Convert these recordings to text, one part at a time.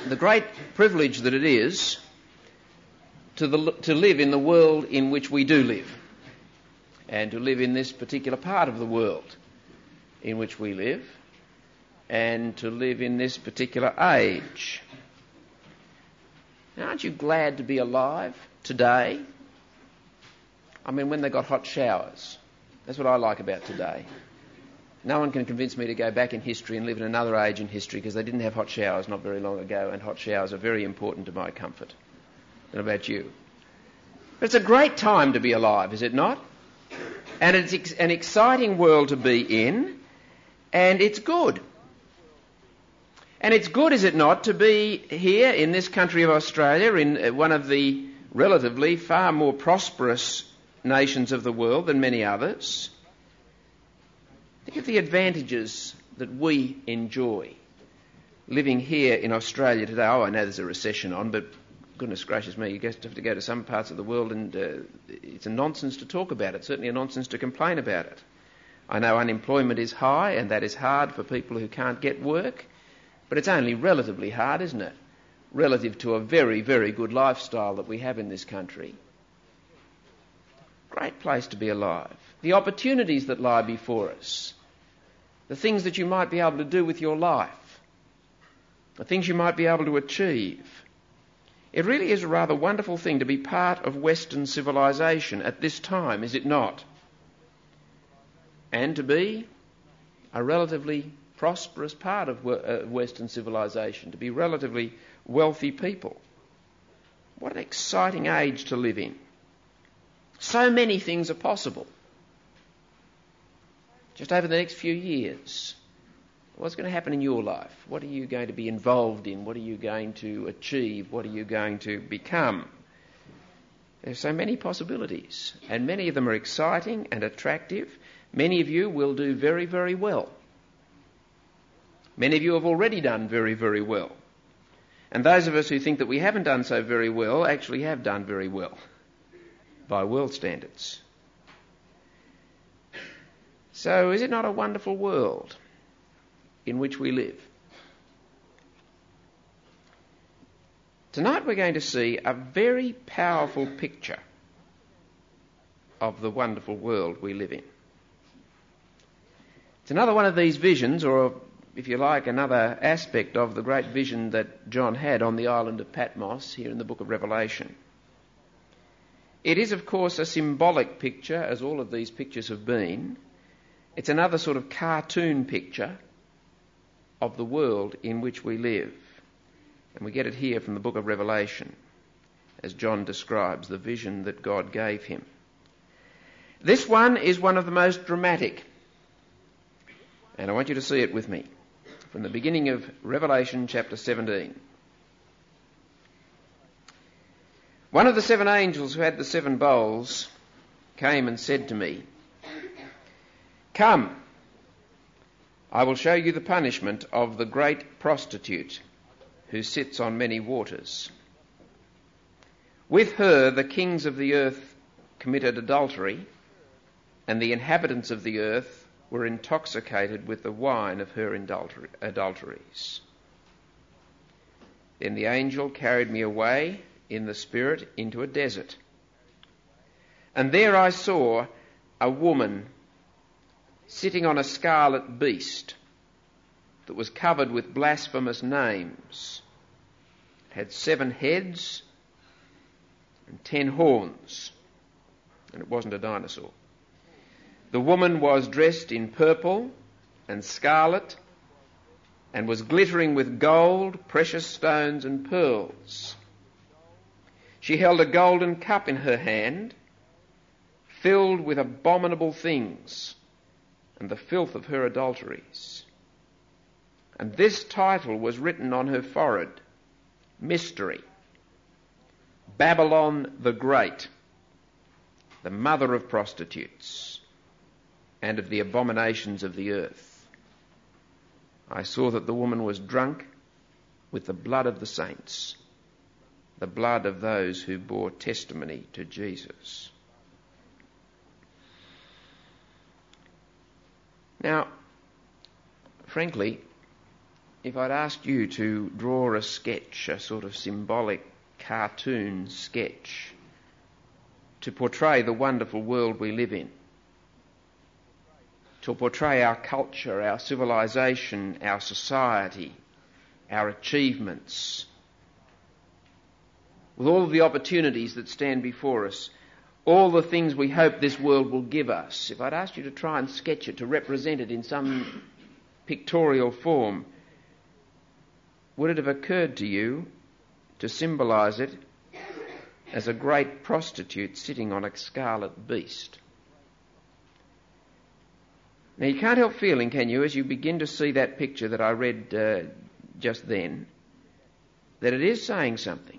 the great privilege that it is to live in the world in which we do live, and to live in this particular part of the world in which we live, and to live in this particular age. Now, aren't you glad to be alive today? I mean, when they got hot showers. That's what I like about today. No one can convince me to go back in history and live in another age in history, because they didn't have hot showers not very long ago, and hot showers are very important to my comfort. And about you. But it's a great time to be alive, is it not? And it's an exciting world to be in, and it's good. And it's good, is it not, to be here in this country of Australia, in one of the relatively far more prosperous nations of the world than many others. Think of the advantages that we enjoy living here in Australia today. Oh, I know there's a recession on, but goodness gracious me, you have to go to some parts of the world and it's a nonsense to talk about it, certainly a nonsense to complain about it. I know unemployment is high, and that is hard for people who can't get work, but it's only relatively hard, isn't it? Relative to a very, very good lifestyle that we have in this country. Great place to be alive. The opportunities that lie before us. The things that you might be able to do with your life. The things you might be able to achieve. It really is a rather wonderful thing to be part of Western civilization at this time, is it not? And to be a relatively prosperous part of Western civilization, to be relatively wealthy people. What an exciting age to live in. So many things are possible. Just over the next few years, what's going to happen in your life? What are you going to be involved in? What are you going to achieve? What are you going to become? There's so many possibilities, and many of them are exciting and attractive. Many of you will do very, very well. Many of you have already done very, very well. And those of us who think that we haven't done so very well actually have done very well by world standards. So is it not a wonderful world in which we live? Tonight we're going to see a very powerful picture of the wonderful world we live in. It's another one of these visions, or if you like, another aspect of the great vision that John had on the island of Patmos here in the book of Revelation. It is, of course, a symbolic picture, as all of these pictures have been. It's another sort of cartoon picture of the world in which we live. And we get it here from the book of Revelation, as John describes the vision that God gave him. This one is one of the most dramatic. And I want you to see it with me. From the beginning of Revelation chapter 17. One of the 7 angels who had the 7 bowls came and said to me, "Come, I will show you the punishment of the great prostitute who sits on many waters. With her the kings of the earth committed adultery, and the inhabitants of the earth were intoxicated with the wine of her adulteries." Then the angel carried me away in the Spirit into a desert. And there I saw a woman sitting on a scarlet beast that was covered with blasphemous names. It had 7 heads and 10 horns, and it wasn't a dinosaur. The woman was dressed in purple and scarlet and was glittering with gold, precious stones and pearls. She held a golden cup in her hand, filled with abominable things and the filth of her adulteries. And this title was written on her forehead: Mystery, Babylon the Great, the mother of prostitutes and of the abominations of the earth. I saw that the woman was drunk with the blood of the saints, the blood of those who bore testimony to Jesus. Now, frankly, if I'd asked you to draw a sketch, a sort of symbolic cartoon sketch, to portray the wonderful world we live in, to portray our culture, our civilization, our society, our achievements, with all of the opportunities that stand before us, all the things we hope this world will give us, if I'd asked you to try and sketch it, to represent it in some pictorial form, would it have occurred to you to symbolise it as a great prostitute sitting on a scarlet beast? Now you can't help feeling, can you, as you begin to see that picture that I read just then, that it is saying something.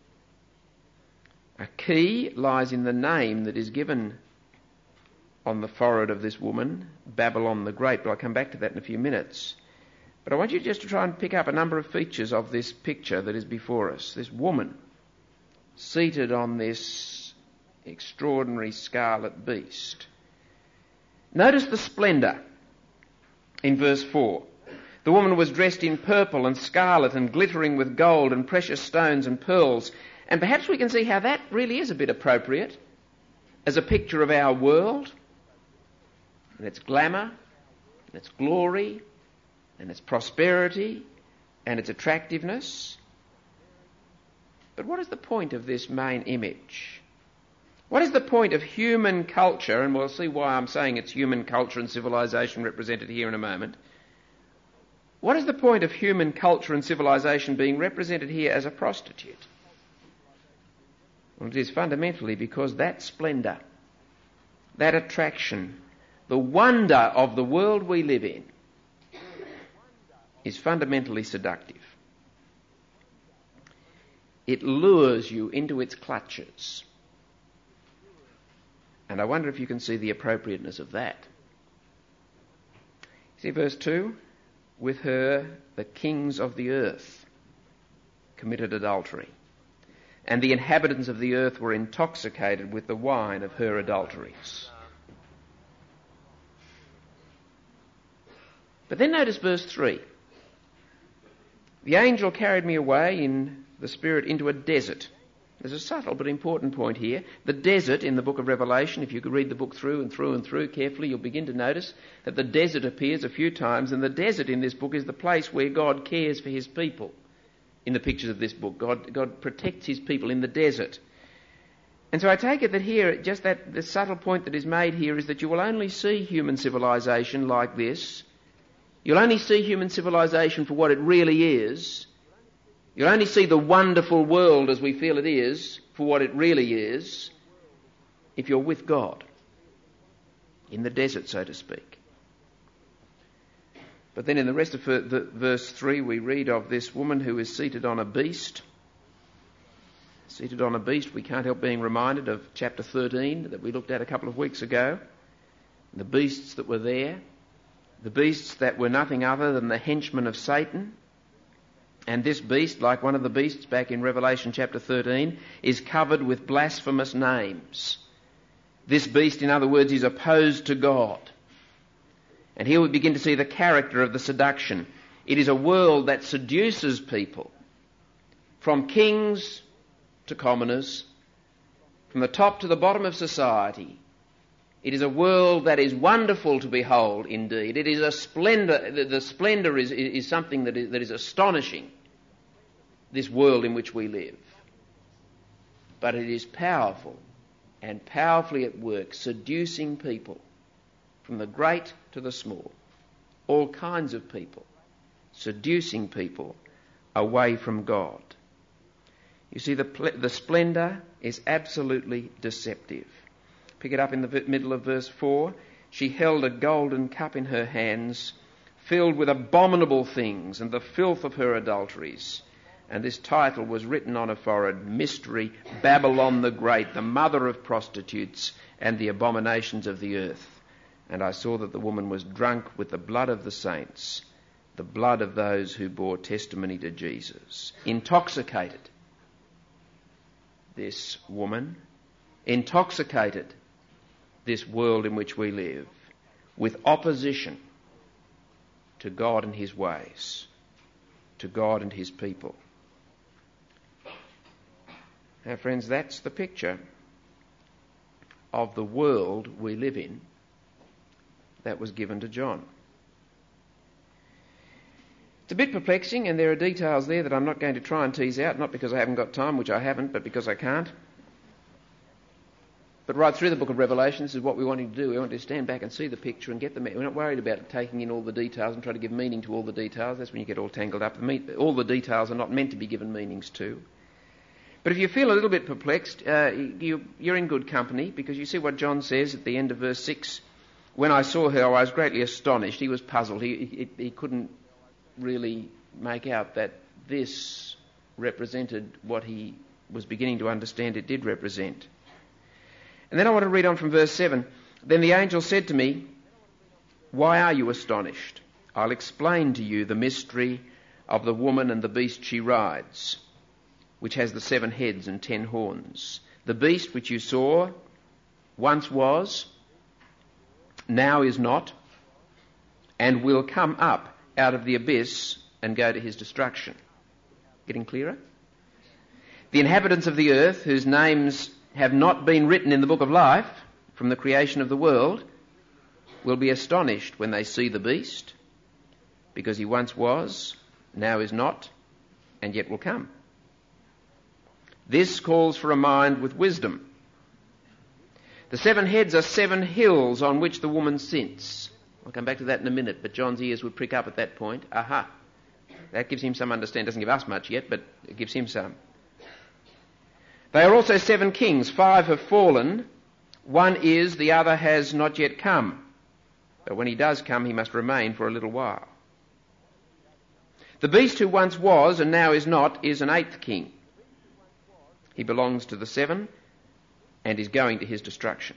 A key lies in the name that is given on the forehead of this woman, Babylon the Great, but I'll come back to that in a few minutes. But I want you just to try and pick up a number of features of this picture that is before us. This woman seated on this extraordinary scarlet beast. Notice the splendour in verse 4. The woman was dressed in purple and scarlet and glittering with gold and precious stones and pearls. And perhaps we can see how that really is a bit appropriate as a picture of our world and its glamour and its glory and its prosperity and its attractiveness. But what is the point of this main image? What is the point of human culture? And we'll see why I'm saying it's human culture and civilization represented here in a moment. What is the point of human culture and civilization being represented here as a prostitute? Well, it is fundamentally because that splendour, that attraction, the wonder of the world we live in is fundamentally seductive. It lures you into its clutches. And I wonder if you can see the appropriateness of that. See verse 2? With her the kings of the earth committed adultery, and the inhabitants of the earth were intoxicated with the wine of her adulteries. But then notice verse 3. The angel carried me away in the spirit into a desert. There's a subtle but important point here. The desert in the book of Revelation, if you could read the book through and through and through carefully, you'll begin to notice that the desert appears a few times, and the desert in this book is the place where God cares for his people. In the pictures of this book, God protects his people in the desert. And so I take it that here, just that the subtle point that is made here is that you will only see human civilization like this. You'll only see human civilization for what it really is. You'll only see the wonderful world as we feel it is for what it really is if you're with God, in the desert, so to speak. But then in the rest of verse 3 we read of this woman who is seated on a beast. Seated on a beast, we can't help being reminded of chapter 13 that we looked at a couple of weeks ago. The beasts that were there. The beasts that were nothing other than the henchmen of Satan. And this beast, like one of the beasts back in Revelation chapter 13, is covered with blasphemous names. This beast, in other words, is opposed to God. And here we begin to see the character of the seduction. It is a world that seduces people, from kings to commoners, from the top to the bottom of society. It is a world that is wonderful to behold indeed. It is a splendour. The splendour is something that is astonishing, this world in which we live. But it is powerful and powerfully at work, seducing people, from the great to the small, all kinds of people, seducing people away from God. You see, the splendour is absolutely deceptive. Pick it up in the middle of verse 4. She held a golden cup in her hands, filled with abominable things and the filth of her adulteries. And this title was written on her forehead, Mystery, Babylon the Great, the mother of prostitutes and the abominations of the earth. And I saw that the woman was drunk with the blood of the saints, the blood of those who bore testimony to Jesus. Intoxicated, this woman, intoxicated, this world in which we live, with opposition to God and his ways. to God and his people. Now, friends, that's the picture of the world we live in that was given to John. It's a bit perplexing, and there are details there that I'm not going to try and tease out, not because I haven't got time, which I haven't, but because I can't. But right through the book of Revelation, this is what we want to do. We want to stand back and see the picture and get the... We're not worried about taking in all the details and try to give meaning to all the details. That's when you get all tangled up. All the details are not meant to be given meanings to. But if you feel a little bit perplexed, you're in good company, because you see what John says at the end of verse 6. When I saw her, I was greatly astonished. He was puzzled. He couldn't really make out that this represented what he was beginning to understand it did represent. And then I want to read on from verse 7. Then the angel said to me, "Why are you astonished? I'll explain to you the mystery of the woman and the beast she rides, which has the 7 heads and 10 horns. The beast which you saw once was, now is not, and will come up out of the abyss and go to his destruction." Getting clearer? "The inhabitants of the earth, whose names have not been written in the book of life from the creation of the world, will be astonished when they see the beast, because he once was, now is not, and yet will come. This calls for a mind with wisdom. The 7 heads are 7 hills on which the woman sits." I'll come back to that in a minute, but John's ears would prick up at that point. Aha! That gives him some understanding. Doesn't give us much yet, but it gives him some. "They are also 7 kings. 5 have fallen. 1 is, the other has not yet come. But when he does come, he must remain for a little while. The beast who once was and now is not is an 8th king. He belongs to the 7 and is going to his destruction.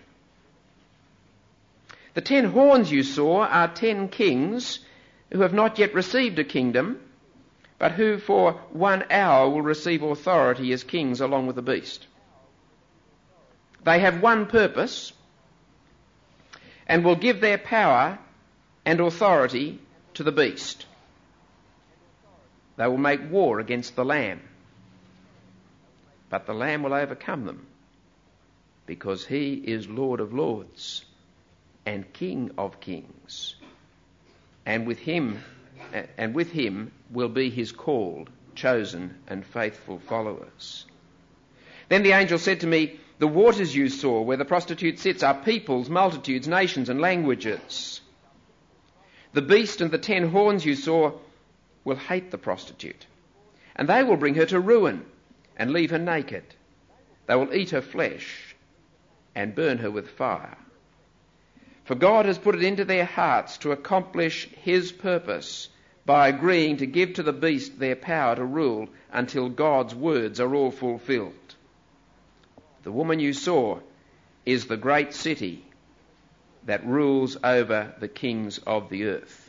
The 10 horns you saw are 10 kings who have not yet received a kingdom, but who for 1 hour will receive authority as kings along with the beast. They have one purpose, and will give their power and authority to the beast. They will make war against the Lamb, but the Lamb will overcome them, because he is Lord of lords and King of kings, and with him will be his called, chosen and faithful followers. Then the angel said to me, "The waters you saw where the prostitute sits are peoples, multitudes, nations and languages. The beast and the 10 horns you saw will hate the prostitute, and they will bring her to ruin and leave her naked. They will eat her flesh and burn her with fire. For God has put it into their hearts to accomplish his purpose by agreeing to give to the beast their power to rule until God's words are all fulfilled. The woman you saw is the great city that rules over the kings of the earth."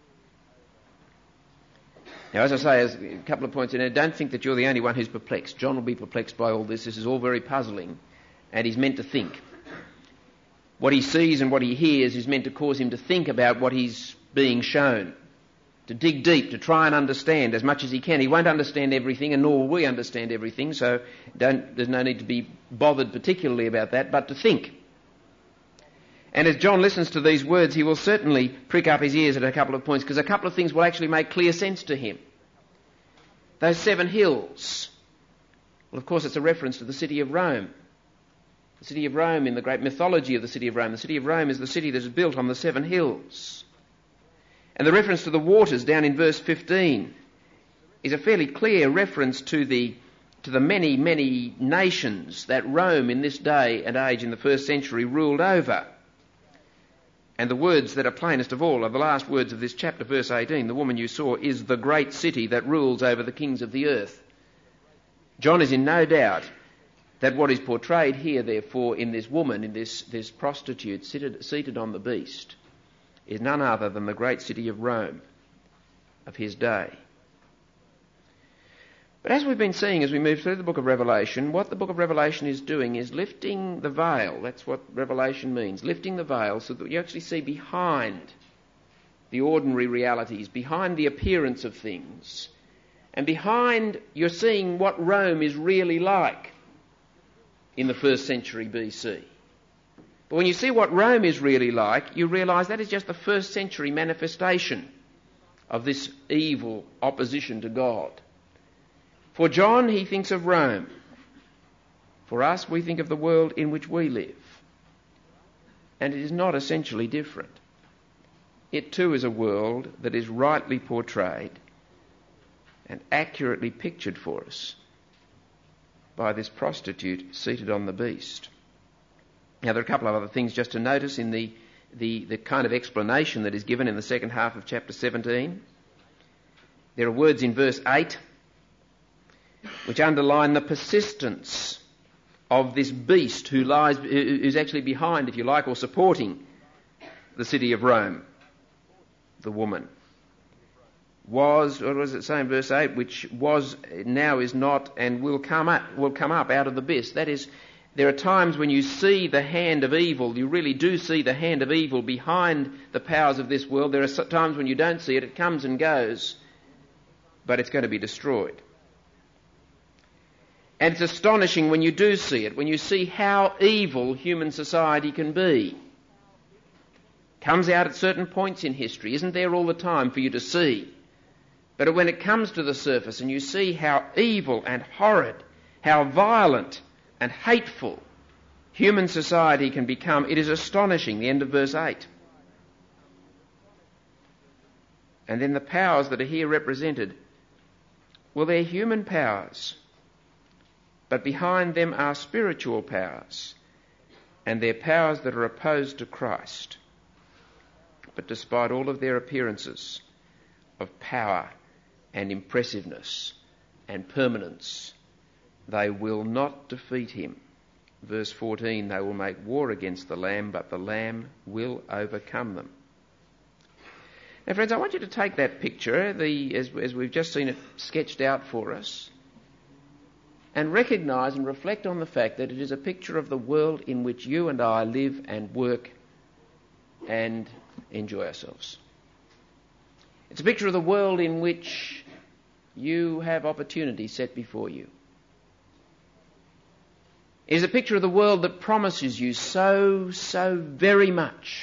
Now, as I say, there's a couple of points in there. Don't think that you're the only one who's perplexed. John will be perplexed by all this. This is all very puzzling, and he's meant to think. What he sees and what he hears is meant to cause him to think about what he's being shown, to dig deep, to try and understand as much as he can. He won't understand everything, and nor will we understand everything, so there's no need to be bothered particularly about that, but to think. And as John listens to these words, he will certainly prick up his ears at a couple of points, because a couple of things will actually make clear sense to him. Those 7 hills. Well, of course, it's a reference to the city of Rome. The city of Rome, in the great mythology of the city of Rome, the city of Rome is the city that is built on the 7 hills. And the reference to the waters down in verse 15 is a fairly clear reference to the many, many nations that Rome in this day and age in the 1st century ruled over. And the words that are plainest of all are the last words of this chapter, verse 18. The woman you saw is the great city that rules over the kings of the earth. John is in no doubt that what is portrayed here, therefore, in this woman, in this prostitute seated on the beast, is none other than the great city of Rome of his day. But as we've been seeing as we move through the book of Revelation, what the book of Revelation is doing is lifting the veil. That's what Revelation means, lifting the veil so that you actually see behind the ordinary realities, behind the appearance of things, And behind, you're seeing what Rome is really like in the 1st century BC. But when you see what Rome is really like, you realise that is just the 1st century manifestation of this evil opposition to God. For John, he thinks of Rome. For us, we think of the world in which we live. And it is not essentially different. It too is a world that is rightly portrayed and accurately pictured for us by this prostitute seated on the beast. Now, there are a couple of other things just to notice in the kind of explanation that is given in the second half of chapter 17. There are words in verse 8 which underline the persistence of this beast who's actually behind, if you like, or supporting the city of Rome, the woman. Was, what does it say in verse 8? Which was, now is not, and will come up out of the abyss. That is, there are times when you see the hand of evil, you really do see the hand of evil behind the powers of this world. There are times when you don't see it, it comes and goes, but it's going to be destroyed. And it's astonishing when you do see it, when you see how evil human society can be. Comes out at certain points in history, isn't there all the time for you to see. But when it comes to the surface and you see how evil and horrid, how violent and hateful human society can become, it is astonishing, the end of verse 8. And then the powers that are here represented, well, they're human powers, but behind them are spiritual powers, and they're powers that are opposed to Christ. But despite all of their appearances of power and impressiveness and permanence, they will not defeat him. Verse 14, they will make war against the Lamb, but the Lamb will overcome them. Now, friends, I want you to take that picture, as we've just seen it sketched out for us, and recognise and reflect on the fact that it is a picture of the world in which you and I live and work and enjoy ourselves. It's a picture of the world in which you have opportunity set before you. It is a picture of the world that promises you so very much.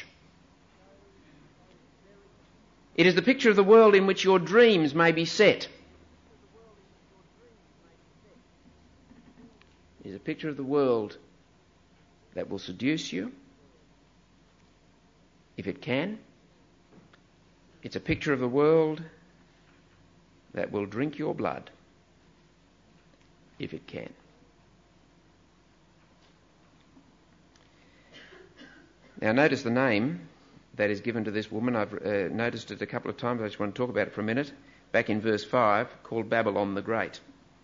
It is the picture of the world in which your dreams may be set. It is a picture of the world that will seduce you, if it can. It's a picture of the world that will drink your blood, if it can. Now notice the name that is given to this woman. I've noticed it a couple of times. I just want to talk about it for a minute. Back in verse 5, called Babylon the Great.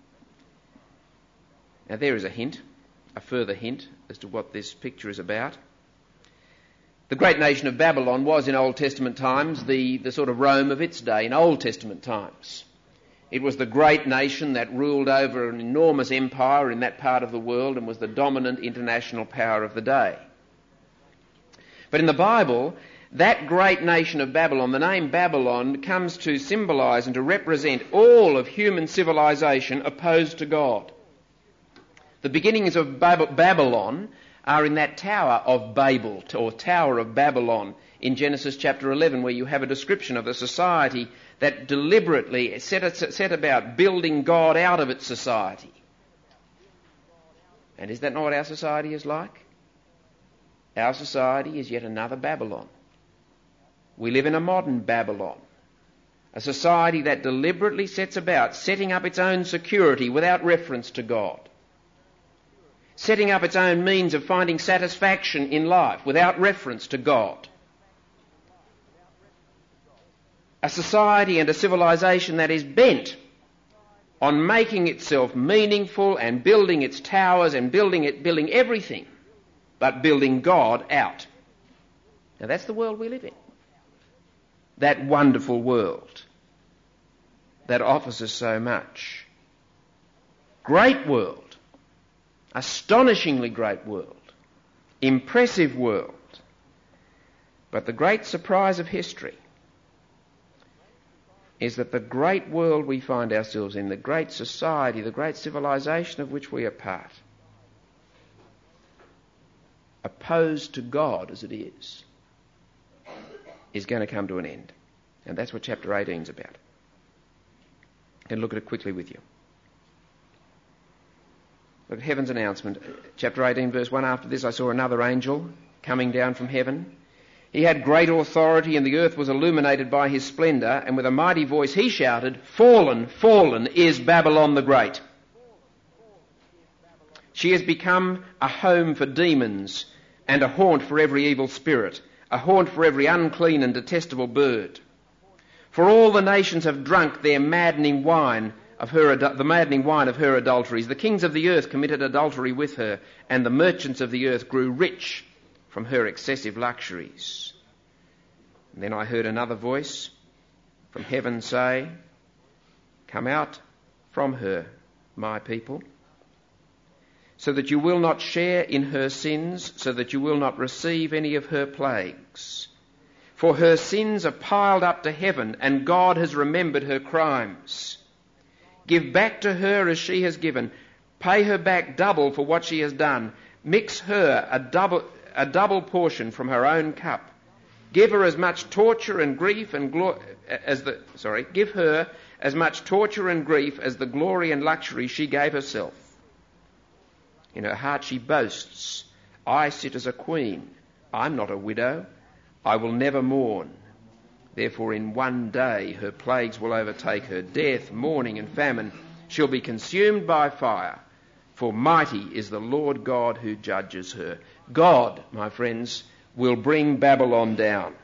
Now there is a hint, a further hint as to what this picture is about. The great nation of Babylon was in Old Testament times the sort of Rome of its day, in Old Testament times. It was the great nation that ruled over an enormous empire in that part of the world and was the dominant international power of the day. But in the Bible, that great nation of Babylon, the name Babylon, comes to symbolise and to represent all of human civilization opposed to God. The beginnings of Babylon are in that Tower of Babel, or Tower of Babylon, in Genesis chapter 11, where you have a description of a society that deliberately set about building God out of its society. And is that not what our society is like? Our society is yet another Babylon. We live in a modern Babylon, a society that deliberately sets about setting up its own security without reference to God, setting up its own means of finding satisfaction in life without reference to God. A society and a civilization that is bent on making itself meaningful and building its towers and building everything, but building God out. Now that's the world we live in. That wonderful world that offers us so much. Great world. Astonishingly great world. Impressive world. But the great surprise of history is that the great world we find ourselves in, the great society, the great civilization of which we are part, opposed to God as it is going to come to an end. And that's what chapter 18 is about. I'm going to look at it quickly with you. Look at heaven's announcement. Chapter 18, verse 1, after this I saw another angel coming down from heaven. He had great authority, and the earth was illuminated by his splendour, and with a mighty voice he shouted, "Fallen, fallen is Babylon the Great. She has become a home for demons and a haunt for every evil spirit, a haunt for every unclean and detestable bird. For all the nations have drunk their maddening wine of the maddening wine of her adulteries. The kings of the earth committed adultery with her, and the merchants of the earth grew rich from her excessive luxuries." And then I heard another voice from heaven say, "Come out from her, my people, so that you will not share in her sins, so that you will not receive any of her plagues. For her sins are piled up to heaven, and God has remembered her crimes. Give back to her as she has given. Pay her back double for what she has done. Mix her a double portion from her own cup. Give her as much torture and grief give her as much torture and grief as the glory and luxury she gave herself. In her heart she boasts, 'I sit as a queen. I'm not a widow. I will never mourn.' Therefore in one day her plagues will overtake her, death, mourning and famine. She'll be consumed by fire, for mighty is the Lord God who judges her." God, my friends, will bring Babylon down.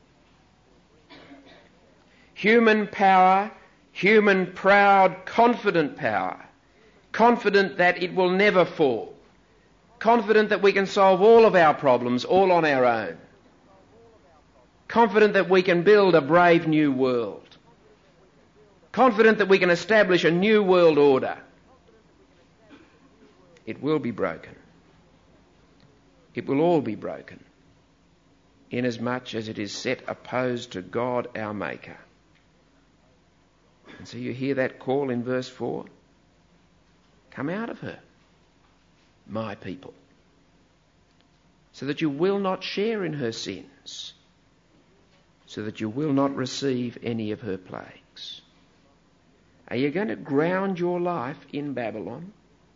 Human power, human proud, confident power, confident that it will never fall, confident that we can solve all of our problems all on our own, confident that we can build a brave new world, confident that we can establish a new world order. It will be broken. It will all be broken, inasmuch as it is set opposed to God our Maker. And so you hear that call in verse 4. Come out of her, my people, so that you will not share in her sins, so that you will not receive any of her plagues. Are you going to ground your life in Babylon?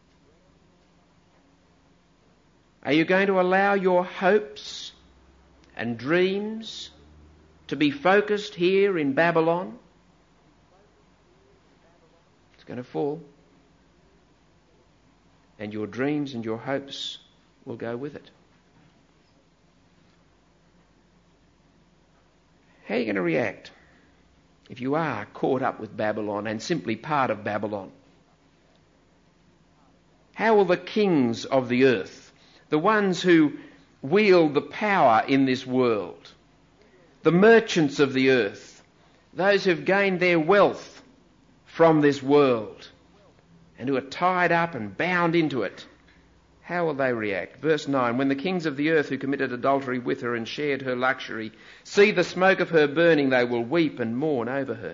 Are you going to allow your hopes and dreams to be focused here in Babylon? It's going to fall. And your dreams and your hopes will go with it. How are you going to react if you are caught up with Babylon and simply part of Babylon? How will the kings of the earth, the ones who wield the power in this world, the merchants of the earth, those who've gained their wealth from this world and who are tied up and bound into it, how will they react? Verse 9, when the kings of the earth who committed adultery with her and shared her luxury see the smoke of her burning, they will weep and mourn over her.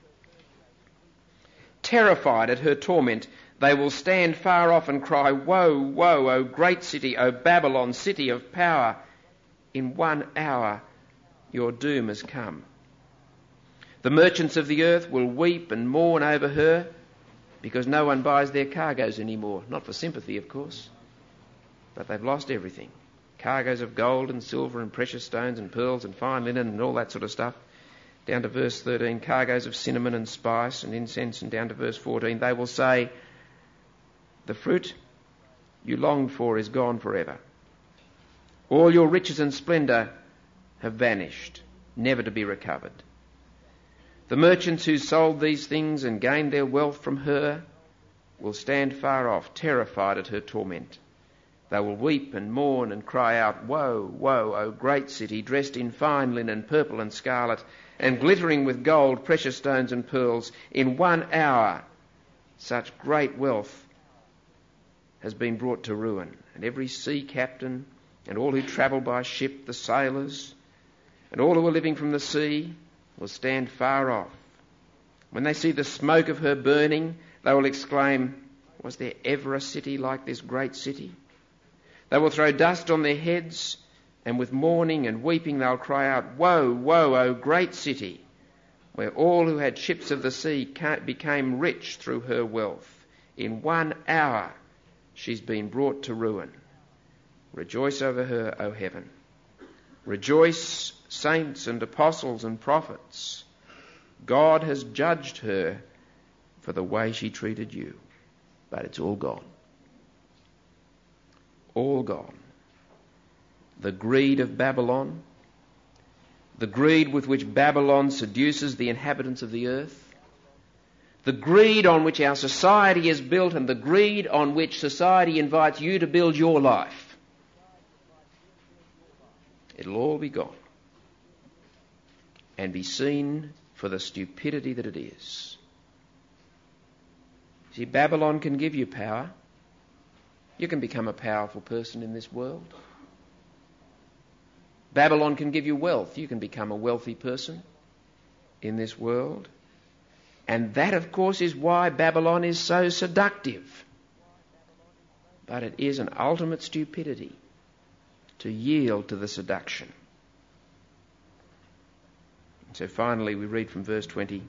Terrified at her torment, they will stand far off and cry, "Woe, woe, O great city, O Babylon, city of power! In 1 hour your doom has come." The merchants of the earth will weep and mourn over her because no one buys their cargoes anymore. Not for sympathy, of course, but they've lost everything. Cargoes of gold and silver and precious stones and pearls and fine linen and all that sort of stuff. Down to verse 13, cargoes of cinnamon and spice and incense, and down to verse 14, they will say, "The fruit you longed for is gone forever. All your riches and splendour have vanished, never to be recovered. The merchants who sold these things and gained their wealth from her will stand far off, terrified at her torment. They will weep and mourn and cry out, 'Woe, woe, O great city, dressed in fine linen, purple and scarlet, and glittering with gold, precious stones and pearls. In 1 hour such great wealth has been brought to ruin.' And every sea captain and all who travel by ship, the sailors, and all who are living from the sea, will stand far off, When they see the smoke of her burning, they will exclaim, was there ever a city like this great city? They will throw dust on their heads, and with mourning and weeping they'll cry out, woe, woe, O great city, where all who had ships of the sea became rich through her wealth. In 1 hour she's been brought to ruin. Rejoice over her, O heaven. Rejoice, saints and apostles and prophets. God has judged her for the way she treated you. But it's all gone. All gone. The greed of Babylon, the greed with which Babylon seduces the inhabitants of the earth, the greed on which our society is built, and the greed on which society invites you to build your life. It'll all be gone and be seen for the stupidity that it is. See, Babylon can give you power. You can become a powerful person in this world. Babylon can give you wealth. You can become a wealthy person in this world. And that, of course, is why Babylon is so seductive. But it is an ultimate stupidity to yield to the seduction. So finally we read from verse 21.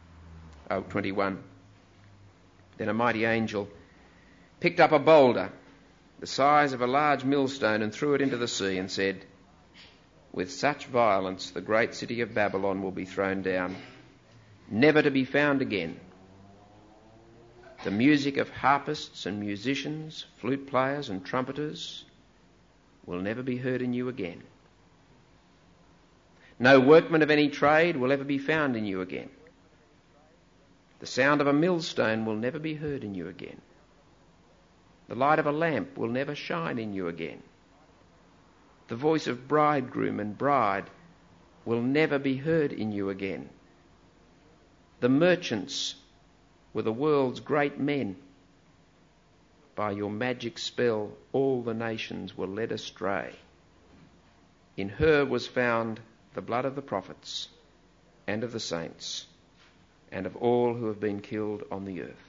Then a mighty angel picked up a boulder the size of a large millstone and threw it into the sea and said, with such violence the great city of Babylon will be thrown down, never to be found again. The music of harpists and musicians, flute players and trumpeters will never be heard in you again. No workman of any trade will ever be found in you again. The sound of a millstone will never be heard in you again. The light of a lamp will never shine in you again. The voice of bridegroom and bride will never be heard in you again. The merchants were the world's great men. By your magic spell, all the nations were led astray. In her was found the blood of the prophets and of the saints and of all who have been killed on the earth.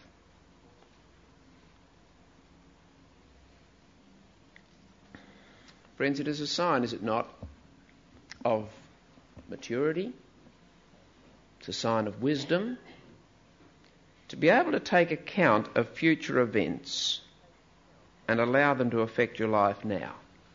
Friends, it is a sign, is it not, of maturity. It's a sign of wisdom to be able to take account of future events and allow them to affect your life now.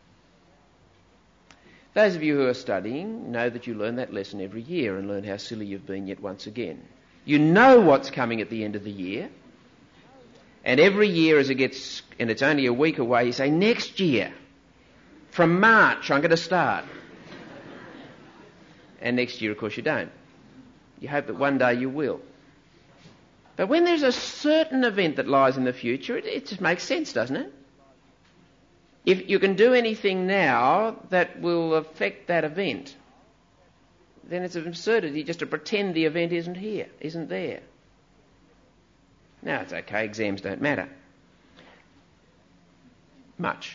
Those of you who are studying know that you learn that lesson every year and learn how silly you've been yet once again. You know what's coming at the end of the year, and every year as it gets, and it's only a week away, you say, next year, from March, I'm going to start. And next year, of course, you don't. You hope that one day you will. But when there's a certain event that lies in the future, it just makes sense, doesn't it? If you can do anything now that will affect that event, then it's an absurdity just to pretend the event isn't there. Now, it's okay, exams don't matter much.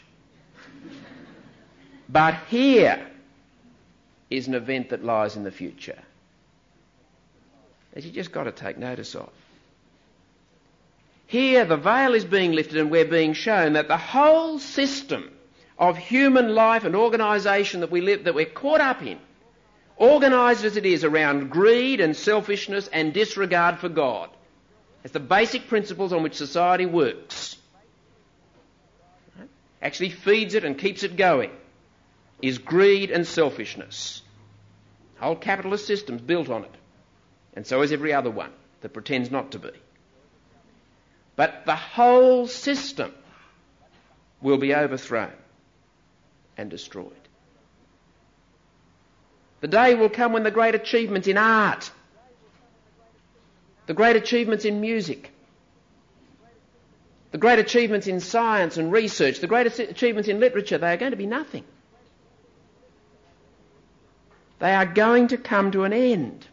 But here is an event that lies in the future that you just got to take notice of. Here the veil is being lifted and we're being shown that the whole system of human life and organisation that we're caught up in, organised as it is around greed and selfishness and disregard for God, it's the basic principles on which society works. Actually feeds it and keeps it going. Is greed and selfishness. The whole capitalist system's built on it. And so is every other one that pretends not to be. But the whole system will be overthrown and destroyed. The day will come when the great achievements in art, the great achievements in music, the great achievements in science and research, the great achievements in literature, they are going to be nothing. They are going to come to an end.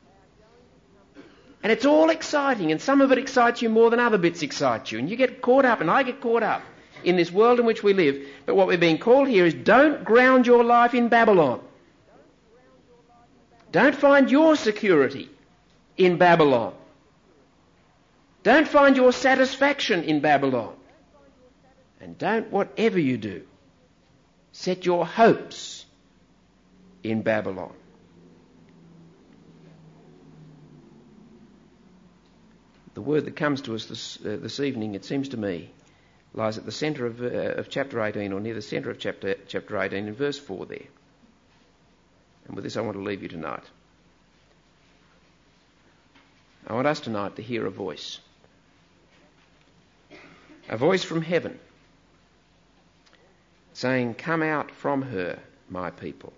And it's all exciting, and some of it excites you more than other bits excite you. And you get caught up, and I get caught up in this world in which we live. But what we're being called here is don't ground your life in Babylon. Don't find your security in Babylon. Don't find your satisfaction in Babylon. And don't, whatever you do, set your hopes in Babylon. The word that comes to us this evening, it seems to me, lies at the centre of chapter 18, or near the centre of chapter 18 in verse 4 there. And with this I want to leave you tonight. I want us tonight to hear a voice from heaven saying, "Come out from her, my people."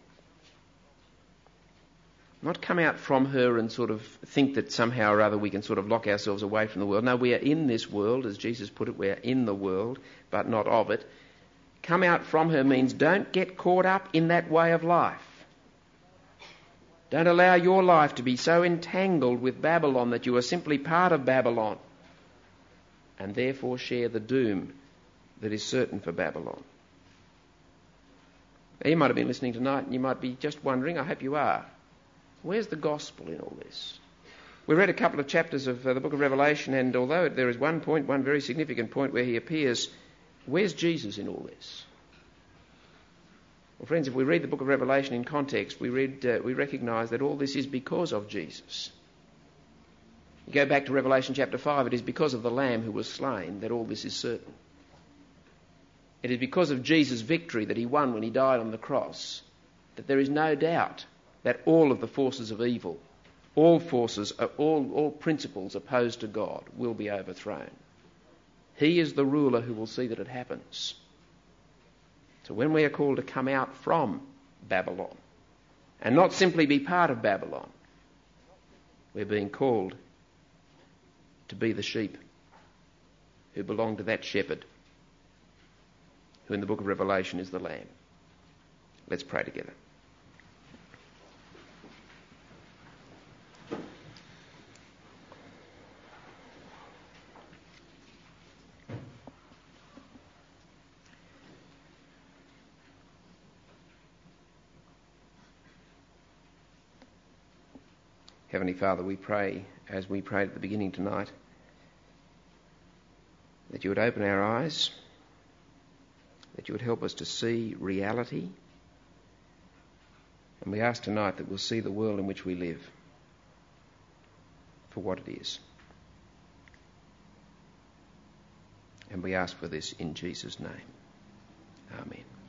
Not come out from her and sort of think that somehow or other we can sort of lock ourselves away from the world. No, we are in this world, as Jesus put it, we are in the world, but not of it. Come out from her means don't get caught up in that way of life. Don't allow your life to be so entangled with Babylon that you are simply part of Babylon and therefore share the doom that is certain for Babylon. Now, you might have been listening tonight and you might be just wondering, I hope you are, where's the gospel in all this? We read a couple of chapters of the book of Revelation, and although there is one very significant point where he appears, where's Jesus in all this? Well, friends, if we read the book of Revelation in context, we recognise that all this is because of Jesus. You go back to Revelation chapter 5, it is because of the Lamb who was slain that all this is certain. It is because of Jesus' victory that he won when he died on the cross that there is no doubt that all of the forces of evil, all principles opposed to God will be overthrown. He is the ruler who will see that it happens. So when we are called to come out from Babylon and not simply be part of Babylon, we're being called to be the sheep who belong to that shepherd, who in the book of Revelation is the Lamb. Let's pray together. Heavenly Father, we pray, as we prayed at the beginning tonight, that you would open our eyes, that you would help us to see reality, and we ask tonight that we'll see the world in which we live for what it is. And we ask for this in Jesus' name. Amen.